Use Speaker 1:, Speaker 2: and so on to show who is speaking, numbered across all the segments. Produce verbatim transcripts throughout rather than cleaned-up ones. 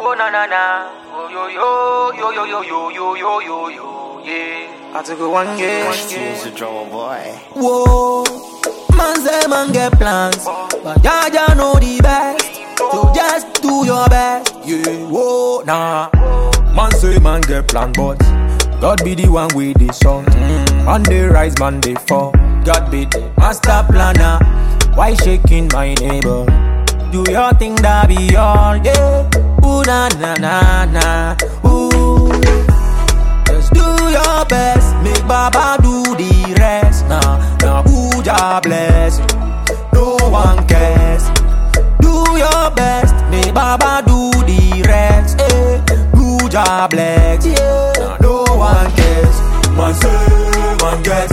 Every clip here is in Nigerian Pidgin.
Speaker 1: Oh na na na, oh yo yo yo yo yo yo yo yo yo yo yeah. I took a one yeah.
Speaker 2: He's a drummer boy.
Speaker 3: Whoa, man say man get plans, but Jaja know the best. So just do your best. Yeah, whoa, nah. Man say man get plan, but God be the one with the song. Mm. Man they rise, man they fall. God be the master planner. Why shaking my neighbor? Do your thing, that be all, yeah. Ooh, na na na na. Ooh, just do your best. Make Baba do the rest. Nah, nah, who ya bless? No one cares. Do your best. Make Baba do the rest. Eh, who ya bless? Yeah, nah, no one cares.
Speaker 4: Man say, man get,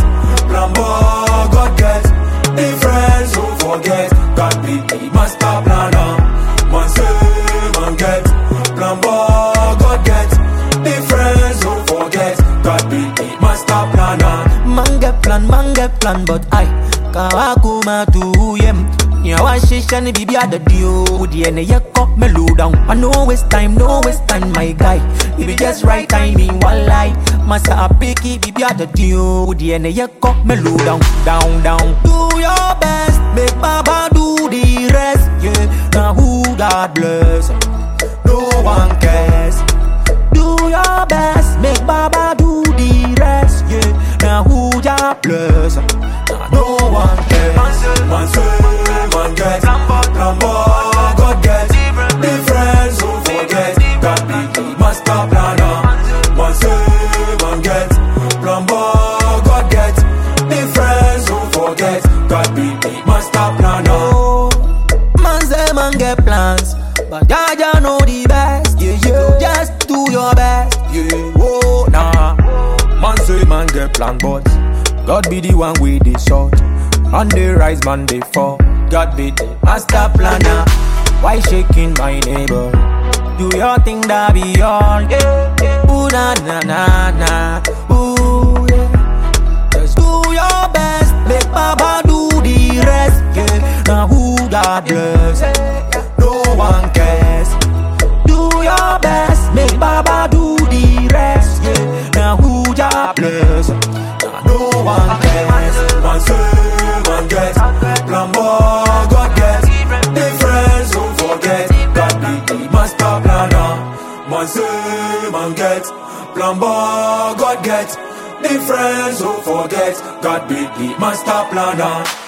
Speaker 4: Lambo, God get. Difference, don't forget. God be the master planner. Man say, man get, Lambo, God get. Difference, don't forget. God be the master planner.
Speaker 3: Man get plan, man get plan, but I kawakuma to yem. Yeah, wa shisha ni bibi ada dio. Udi ene yeko me low down. I no waste time, no waste time, my guy. If you just right timing, one lie. Masa apiki bibi ada dio. Udi ene yeko me low down, down, down. Do your best, make Baba do the rest. Yeah, now who God bless? No one cares. Do your best, make Baba do the rest. Yeah, now who ya bless? Now no one cares.
Speaker 4: Man say, man get, Lambo, God get. Difference, don't forget. God be the master planner. Man say, man get, Lambo, God get. Difference, don't forget. God be the master planner.
Speaker 3: Oh, man say man get plans, but Jaja know the best. Yeah, yeah. So just do your best. Yeah, oh nah. Man say man get plan, but God be the one with the sort. Man they rise, man they fall. God be the master planner. Why shaking my neighbor? Do your thing, that be all. Yeah, yeah. Ooh na na na na. Ooh yeah. Just do your best. Make Baba do the rest. Yeah. Now who God bless? No one cares. Do your best. Make Baba do the rest. Yeah. Now who God bless? Now no one cares.
Speaker 4: Man say, man get, Lambo, God get. Difference, don't forget. God be the master planner. Man say, man get, Lambo, God get. Difference, don't forget. God be the master planner.